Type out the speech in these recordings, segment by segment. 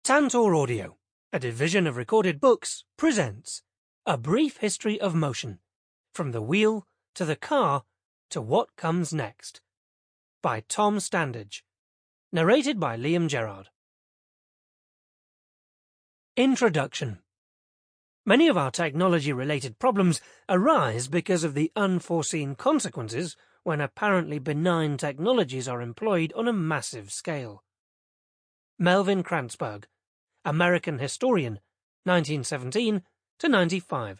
Tantor Audio, a division of Recorded Books, presents A Brief History of Motion, From the Wheel to the Car to What Comes Next, by Tom Standage, narrated by Liam Gerard. Introduction. Many of our technology-related problems arise because of the unforeseen consequences when apparently benign technologies are employed on a massive scale. Melvin Kranzberg, American historian, 1917 to 95.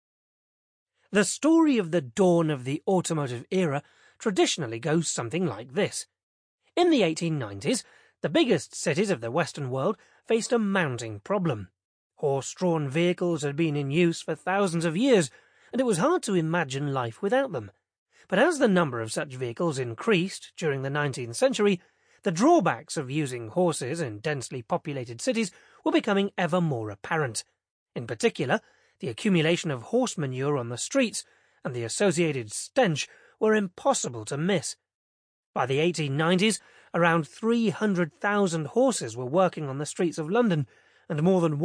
The story of the dawn of the automotive era traditionally goes something like this. In the 1890s, the biggest cities of the Western world faced a mounting problem. Horse-drawn vehicles had been in use for thousands of years, and it was hard to imagine life without them. But as the number of such vehicles increased during the 19th century, the drawbacks of using horses in densely populated cities were becoming ever more apparent. In particular, the accumulation of horse manure on the streets and the associated stench were impossible to miss. By the 1890s, around 300,000 horses were working on the streets of London, and more than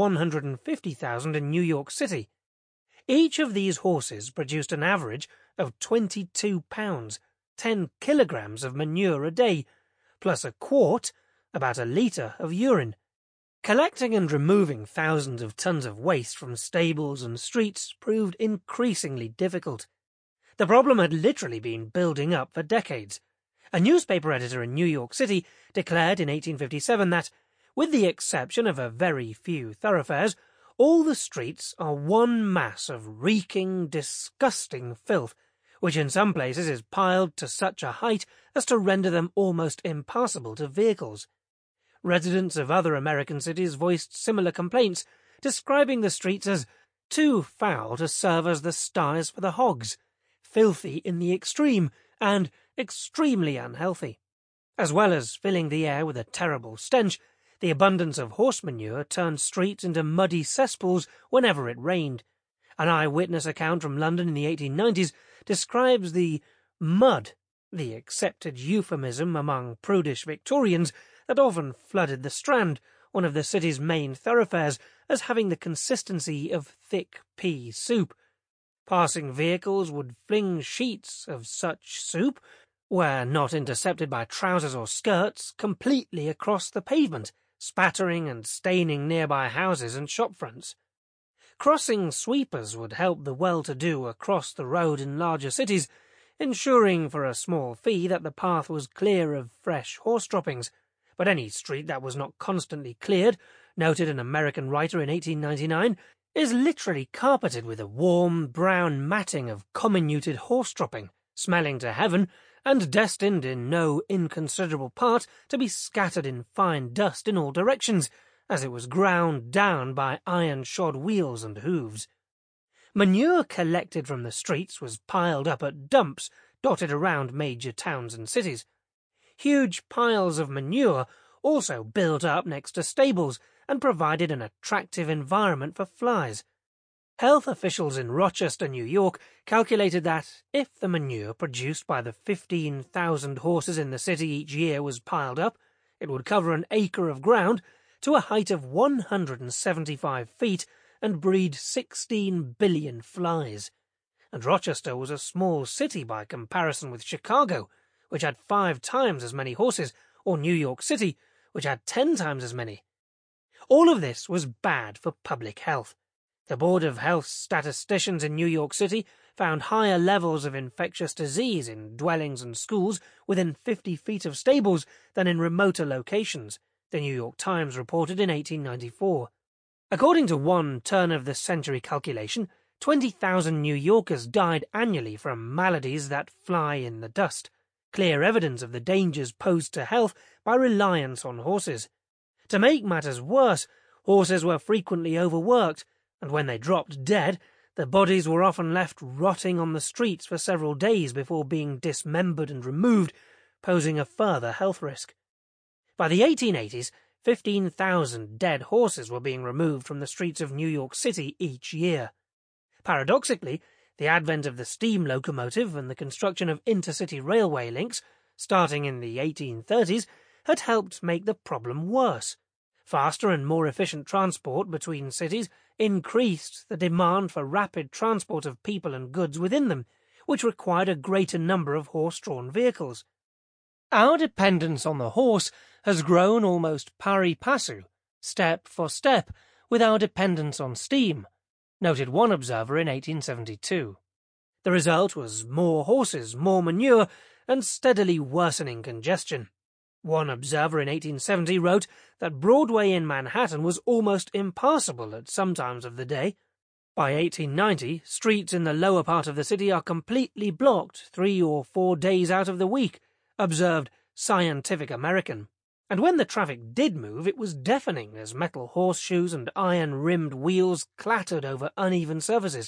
150,000 in New York City. Each of these horses produced an average of 22 pounds, 10 kilograms of manure a day, plus a quart, about a litre, of urine. Collecting and removing thousands of tons of waste from stables and streets proved increasingly difficult. The problem had literally been building up for decades. A newspaper editor in New York City declared in 1857 that, with the exception of a very few thoroughfares, all the streets are one mass of reeking, disgusting filth, which in some places is piled to such a height as to render them almost impassable to vehicles. Residents of other American cities voiced similar complaints, describing the streets as too foul to serve as the sties for the hogs, filthy in the extreme, and extremely unhealthy. As well as filling the air with a terrible stench, the abundance of horse manure turned streets into muddy cesspools whenever it rained. An eyewitness account from London in the 1890s describes the mud, the accepted euphemism among prudish Victorians that often flooded the Strand, one of the city's main thoroughfares, as having the consistency of thick pea soup. Passing vehicles would fling sheets of such soup, where not intercepted by trousers or skirts, completely across the pavement, spattering and staining nearby houses and shop fronts. Crossing sweepers would help the well-to-do across the road in larger cities, ensuring for a small fee that the path was clear of fresh horse droppings. But any street that was not constantly cleared, noted an American writer in 1899, is literally carpeted with a warm, brown matting of comminuted horse dropping, smelling to heaven, and destined in no inconsiderable part to be scattered in fine dust in all directions, as it was ground down by iron-shod wheels and hooves. Manure collected from the streets was piled up at dumps dotted around major towns and cities. Huge piles of manure also built up next to stables and provided an attractive environment for flies. Health officials in Rochester, New York, calculated that if the manure produced by the 15,000 horses in the city each year was piled up, it would cover an acre of ground to a height of 175 feet and breed 16 billion flies. And Rochester was a small city by comparison with Chicago, which had 5 times as many horses, or New York City, which had 10 times as many. All of this was bad for public health. The Board of Health statisticians in New York City found higher levels of infectious disease in dwellings and schools within 50 feet of stables than in remoter locations, the New York Times reported in 1894. According to one turn-of-the-century calculation, 20,000 New Yorkers died annually from maladies that fly in the dust, clear evidence of the dangers posed to health by reliance on horses. To make matters worse, horses were frequently overworked, and when they dropped dead, the bodies were often left rotting on the streets for several days before being dismembered and removed, posing a further health risk. By the 1880s, 15,000 dead horses were being removed from the streets of New York City each year. Paradoxically, the advent of the steam locomotive and the construction of intercity railway links, starting in the 1830s, had helped make the problem worse. Faster and more efficient transport between cities increased the demand for rapid transport of people and goods within them, which required a greater number of horse-drawn vehicles. Our dependence on the horse has grown almost pari passu, step for step, with our dependence on steam, noted one observer in 1872. The result was more horses, more manure, and steadily worsening congestion. One observer in 1870 wrote that Broadway in Manhattan was almost impassable at some times of the day. By 1890, streets in the lower part of the city are completely blocked 3 or 4 days out of the week, observed Scientific American. And when the traffic did move, it was deafening as metal horseshoes and iron-rimmed wheels clattered over uneven surfaces.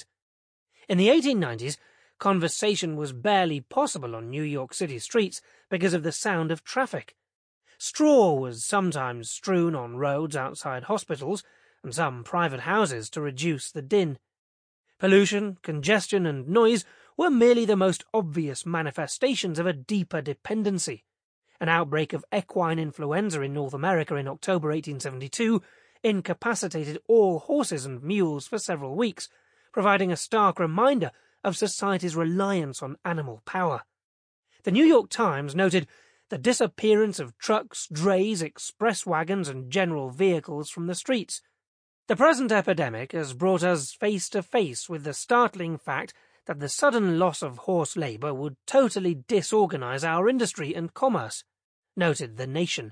In the 1890s, conversation was barely possible on New York City streets because of the sound of traffic. Straw was sometimes strewn on roads outside hospitals and some private houses to reduce the din. Pollution, congestion, and noise were merely the most obvious manifestations of a deeper dependency. An outbreak of equine influenza in North America in October 1872 incapacitated all horses and mules for several weeks, providing a stark reminder of society's reliance on animal power. The New York Times noted the disappearance of trucks, drays, express wagons, and general vehicles from the streets. The present epidemic has brought us face to face with the startling fact that the sudden loss of horse labour would totally disorganize our industry and commerce, noted The Nation.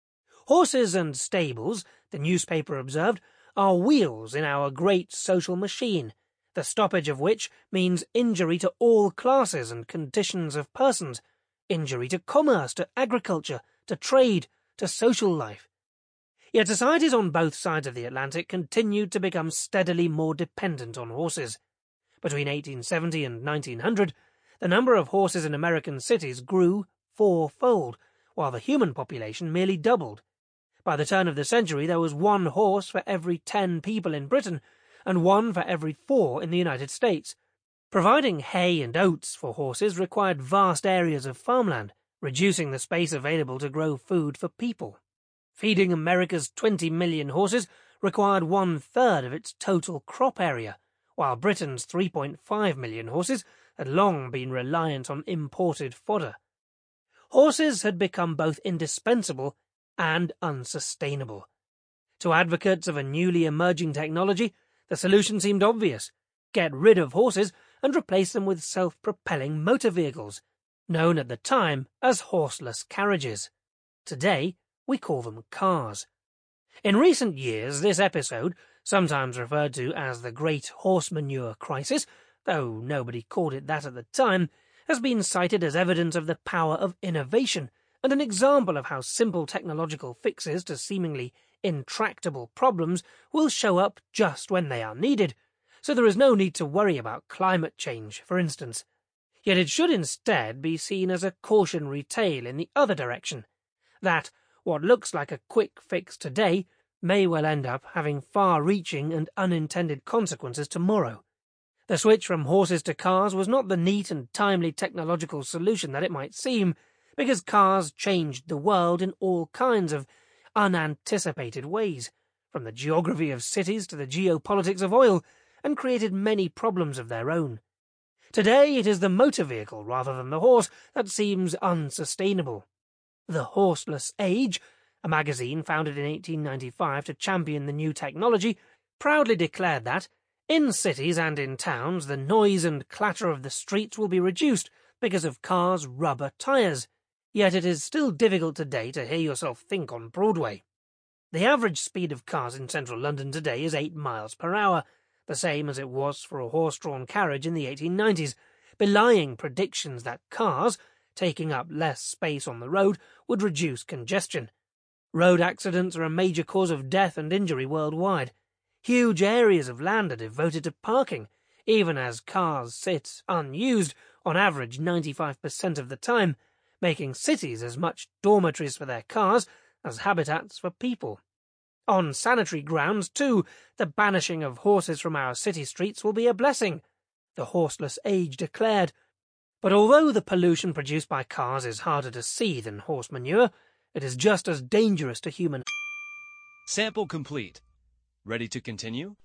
Horses and stables, the newspaper observed, are wheels in our great social machine, the stoppage of which means injury to all classes and conditions of persons, injury to commerce, to agriculture, to trade, to social life. Yet societies on both sides of the Atlantic continued to become steadily more dependent on horses. Between 1870 and 1900, the number of horses in American cities grew 4-fold, while the human population merely doubled. By the turn of the century, there was 1 horse for every 10 people in Britain, and 1 for every 4 in the United States. Providing hay and oats for horses required vast areas of farmland, reducing the space available to grow food for people. Feeding America's 20 million horses required 1/3 of its total crop area, while Britain's 3.5 million horses had long been reliant on imported fodder. Horses had become both indispensable and unsustainable. To advocates of a newly emerging technology, the solution seemed obvious: get rid of horses and replace them with self-propelling motor vehicles, known at the time as horseless carriages. Today, we call them cars. In recent years, this episode, sometimes referred to as the Great Horse Manure Crisis, though nobody called it that at the time, has been cited as evidence of the power of innovation and an example of how simple technological fixes to seemingly intractable problems will show up just when they are needed, so there is no need to worry about climate change, for instance. Yet it should instead be seen as a cautionary tale in the other direction, that what looks like a quick fix today may well end up having far-reaching and unintended consequences tomorrow. The switch from horses to cars was not the neat and timely technological solution that it might seem, because cars changed the world in all kinds of unanticipated ways, from the geography of cities to the geopolitics of oil, and created many problems of their own. Today it is the motor vehicle rather than the horse that seems unsustainable. The Horseless Age, a magazine founded in 1895 to champion the new technology, proudly declared that, in cities and in towns, the noise and clatter of the streets will be reduced because of cars' rubber tyres. Yet it is still difficult today to hear yourself think on Broadway. The average speed of cars in central London today is 8 miles per hour, the same as it was for a horse-drawn carriage in the 1890s, belying predictions that cars, taking up less space on the road, would reduce congestion. Road accidents are a major cause of death and injury worldwide. Huge areas of land are devoted to parking, even as cars sit unused on average 95% of the time, making cities as much dormitories for their cars as habitats for people. On sanitary grounds, too, the banishing of horses from our city streets will be a blessing, the Horseless Age declared. But although the pollution produced by cars is harder to see than horse manure, it is just as dangerous to human Sample complete. Ready to continue?